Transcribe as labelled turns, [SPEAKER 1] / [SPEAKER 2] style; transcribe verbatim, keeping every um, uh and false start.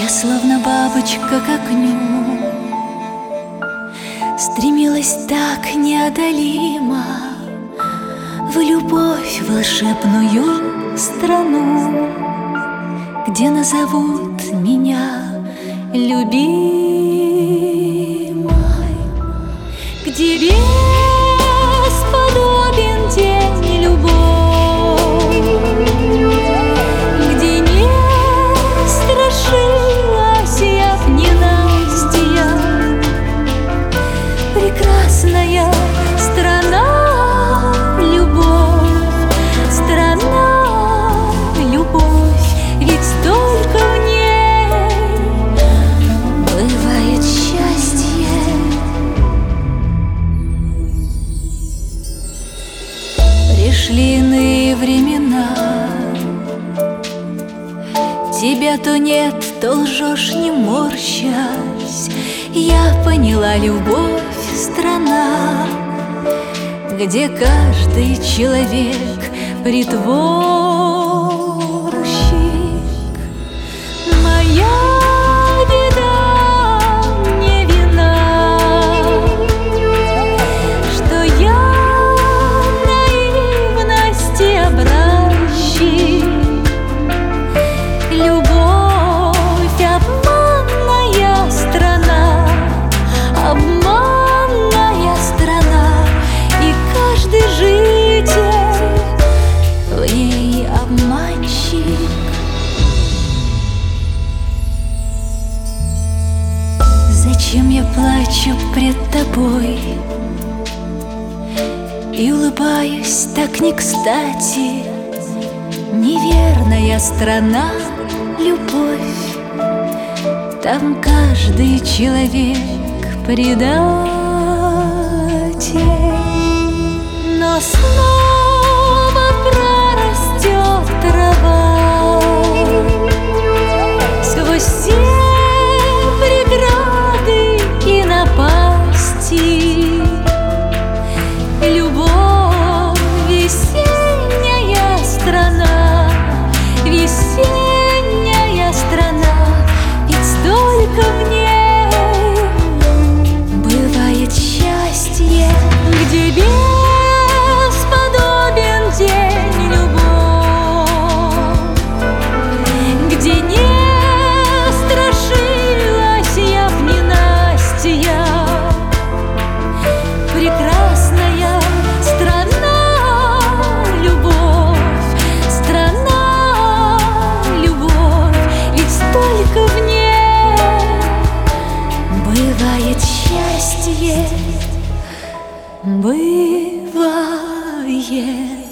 [SPEAKER 1] Я словно бабочка к окну стремилась так неодолимо в любовь волшебную страну, где назовут меня любимой, где бесподобен день любовь, где не страшилась я в ненастья. Прекрасная страна, любовь, страна, любовь, ведь только в ней бывает счастье. Пришли иные времена, тебя то нет, то лжешь, не морщась. Я поняла, любовь — страна, где каждый человек притворщик. Моя беда не вина, что я наивности образчик. Любовь — обманная страна, обманная страна, и каждый житель в ней обманщик. Зачем я плачу пред тобой и улыбаюсь так не кстати? Неверная страна, любовь, там каждый человек предатель. Но снова прорастет трава сквозь все преграды и напасти. Любовь — весенняя страна, весенняя страна, ведь столько в ней бывает счастье, где бесподобен день любовь, где не страшилась я в ненастья. Прекрасная страна, любовь, страна, любовь, ведь только в ней бывает счастье, бывает.